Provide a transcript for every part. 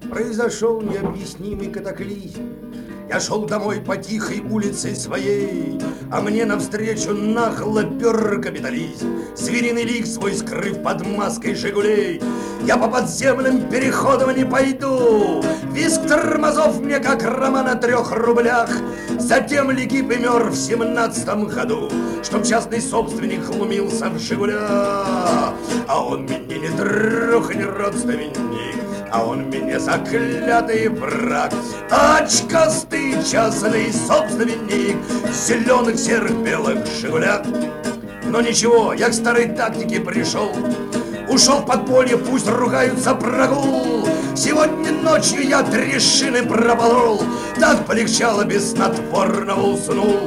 Произошел необъяснимый катаклизм. Я шел домой по тихой улице своей, а мне навстречу нагло пер капитализм, звериный лик свой скрыв под маской «Жигулей». Я по подземным переходам не пойду, визг тормозов мне как роман о 3 рублях. Затем Ликип мер в 17-м году, чтоб частный собственник глумился в «Жигулях». А он мне не друг, не родственник, а он мне заклятый враг. Очкастый частный собственник зеленых, серых, белых «Жигулях». Но ничего, я к старой тактике пришел. Ушел в подполье, пусть ругаются прогул. Сегодня ночью я 3 шины пропорол. Так полегчало, без снотворного уснул.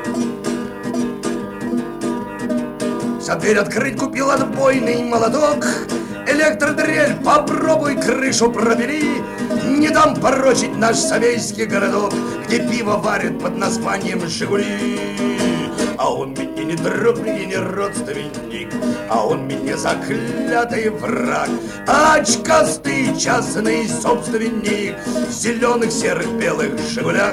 За дверь открыть купил отбойный молоток. Электродрель, попробуй крышу пробери. Не дам порочить наш совейский городок, где пиво варят под названием «Жигули». А он мне не друг, мне не родственник, а он мне заклятый враг. Очкастый частный собственник зеленых, серых, белых «Жигулях».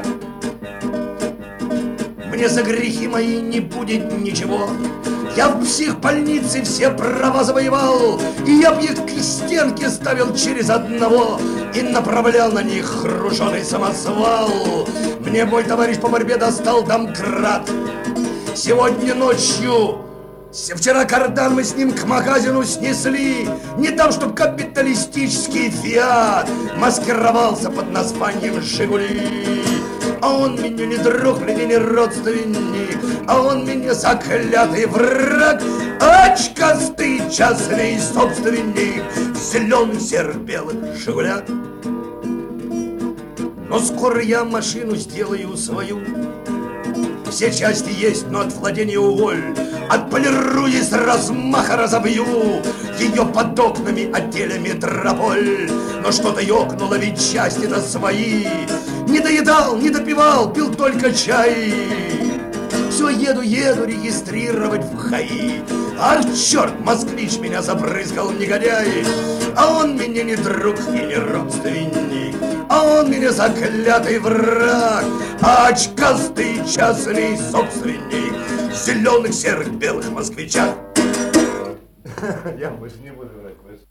Мне за грехи мои не будет ничего. Я в психбольнице все права завоевал, и я б их к стенке ставил через одного и направлял на них груженый самосвал. Мне мой товарищ по борьбе достал домкрат. Сегодня ночью, вчера кардан мы с ним к магазину снесли. Не там, чтоб капиталистический фиат маскировался под названием «Жигули». А он мне не друг, мне не родственник, а он мне заклятый враг. Очкастый частный собственник зеленых, серых, белых «Жигулях». Но скоро я машину сделаю свою. Все части есть, но от владения уволь. Отполирую и с размаха разобью ее под окнами отеля «Метрополь». Но что-то ёкнуло, ведь части-то свои. Не доедал, не допивал, пил только чай. Все еду регистрировать в ХАИ. Ах, черт, москвич меня забрызгал, негодяй. А он мне не друг и не родственник, а он мне заклятый враг. Очкастый частный собственник зеленых, серых, белых москвичах. Я больше не буду.